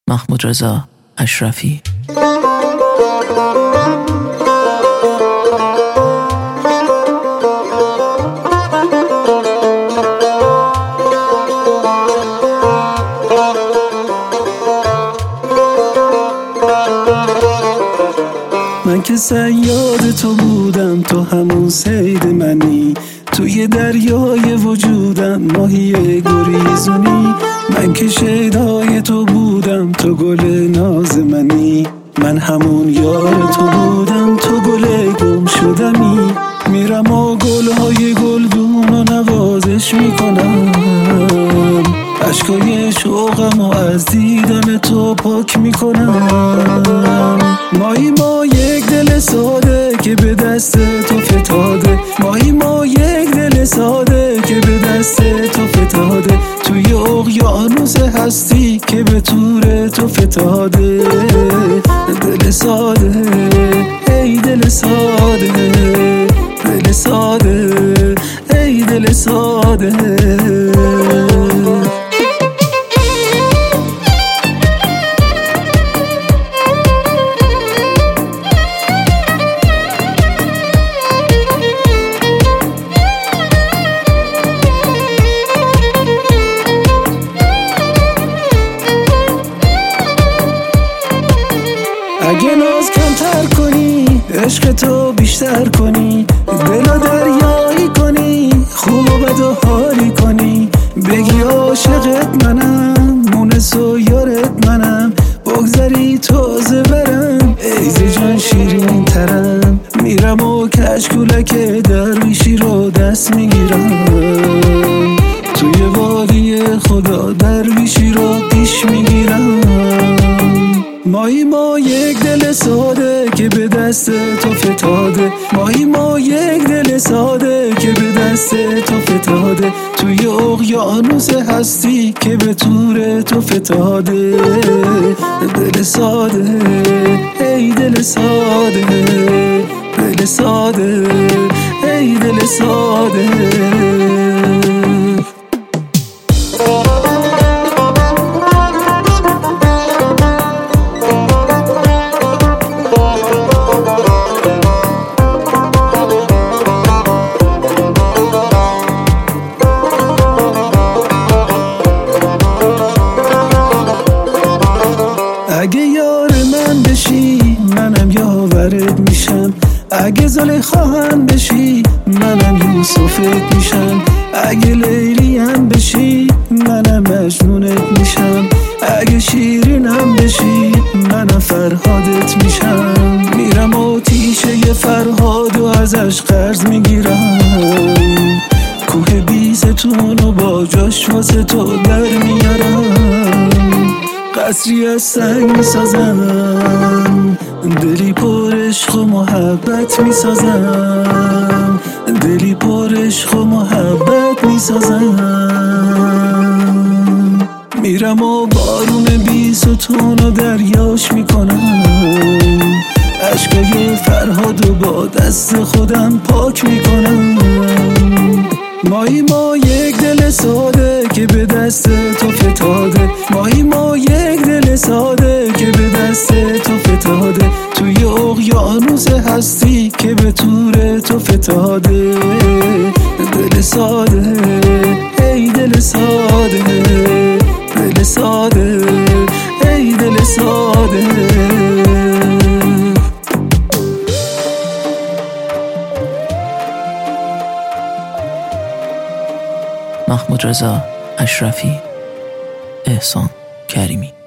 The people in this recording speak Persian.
محمود رضا اشرفی. من که صیاد تو بودم، تو همون صید منی، توی دریای وجودم ماهی گریزونی. من که شیدای تو بودم، تو گل ناز منی، من همون یار تو بودم، تو گل گم شدنی. میرم و گلهای گلدون و نوازش میکنم، اشکای شوقم و از دیدن تو پاک میکنم. مایی ما یک دل ساده که به دست تو فتاده، مایی ما یک دل ساده که به دست تو فتاده، توی اقیانوس هستی که به تور تو فتاده. دل ساده ای دل ساده، دل ساده ای دل ساده. اگه ناز کمتر کنی، عشق تو بیشتر کنی، دلو دریایی کنی، خوب و بد و حالی کنی، بگی عاشقت منم، مونس و یارت منم، بگذری تازه برم، ایزی جان شیرین ترم. میرم و کشکولک درویشی رو دست میگیرم، توی وادی خدا درویشی رو پیش میگیرم. مایی ما یک دل ساده که به دست تو فتاده، مایی ما یک دل ساده که به دست تو فتاده، توی اقیانوس هستی که به تور تو فتاده. دل ساده ای دل ساده، دل ساده ای دل ساده. اگه یار من بشی منم یاورت میشم، اگه زلیخاهم بشی منم یوسفت میشم، اگه لیلیم بشی منم مجنونت میشم، اگه شیرینم بشی منم فرهادت میشم. میرم و تیشه فرهاد و ازش قرض میگیرم، کوه بیستون و با جاش واسه تو در میارم، قصری از سنگ میسازم، دلی پر عشق و محبت میسازم، دلی پر عشق و محبت میسازم. میرم و بارون بیستون و دریاش میکنم، اشکای فرهاد و با دست خودم پاک میکنم. مایی ما یک دل ساده که به دست تو فتاده، مایی ما یک دل ساده که به دست تو فتاده، توی اقیانوس هستی که به تور تو فتاده. دل ساده ای دل ساده، دل ساده ای دل ساده. محمود رضا اشرفی، احسان کریمی.